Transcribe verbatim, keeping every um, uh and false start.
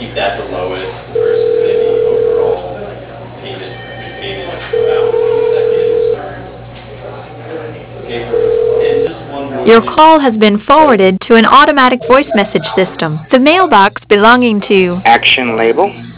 keep that the lowest versus maybe overall payment, repayment amount that is. Okay, and just one more Your thing. call has been forwarded to an automatic voice message system. The mailbox belonging to Action label.